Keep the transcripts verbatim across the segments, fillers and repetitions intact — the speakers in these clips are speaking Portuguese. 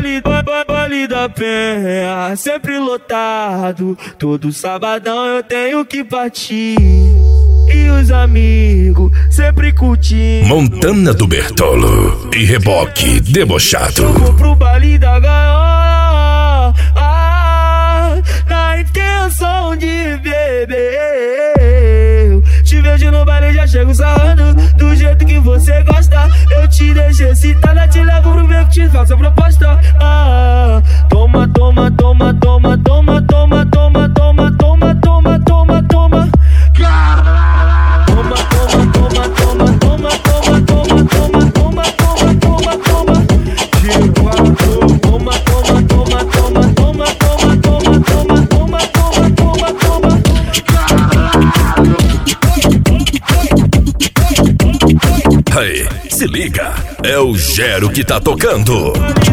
baile, ba- baile da Penha, sempre lotado. Todo sabadão eu tenho que partir. E os amigos sempre curtindo. Montana do Bertolo e Reboque Debochado. Eu vou pro baile da gaiola, ah, na intenção de beber. Te vejo no baile, já chego sarrando do jeito que você gosta. Eu te deixo excitada, te levo pro meio que te faço a proposta. Ah, toma, toma, toma, toma, toma, toma, toma, toma, toma, toma, toma, toma. Aí, se liga, é o Gero que tá tocando.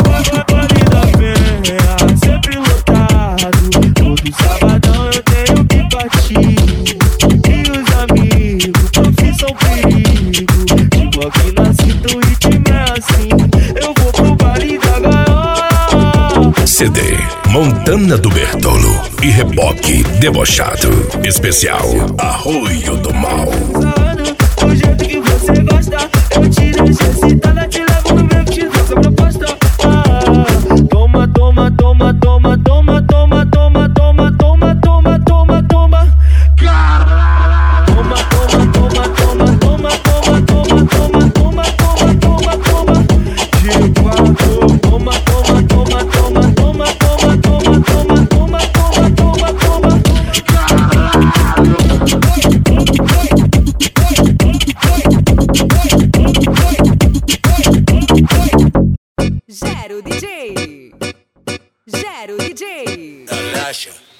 Sempre lotado, todo sabadão eu tenho que partir. E os amigos, profissão perigo, tipo aqui na cinta o ritmo é assim. Eu vou pro baile da gaiola. C D Montana do Bertolo e Reboque Debochado. Especial Arroio do Mal. Do jeito que você gosta, eu te deixo excitada, te levo no meio que te faço a proposta. Ah, toma, toma, toma, toma, toma, toma, toma, toma, toma, toma, toma, toma. Toma, toma, toma, toma, toma, toma, toma, toma, toma, toma, toma, toma. De quatro, toma, toma, toma, toma, toma, toma, toma, toma, toma, toma, toma, toma. Gero D J. Gero D J. Relaxa.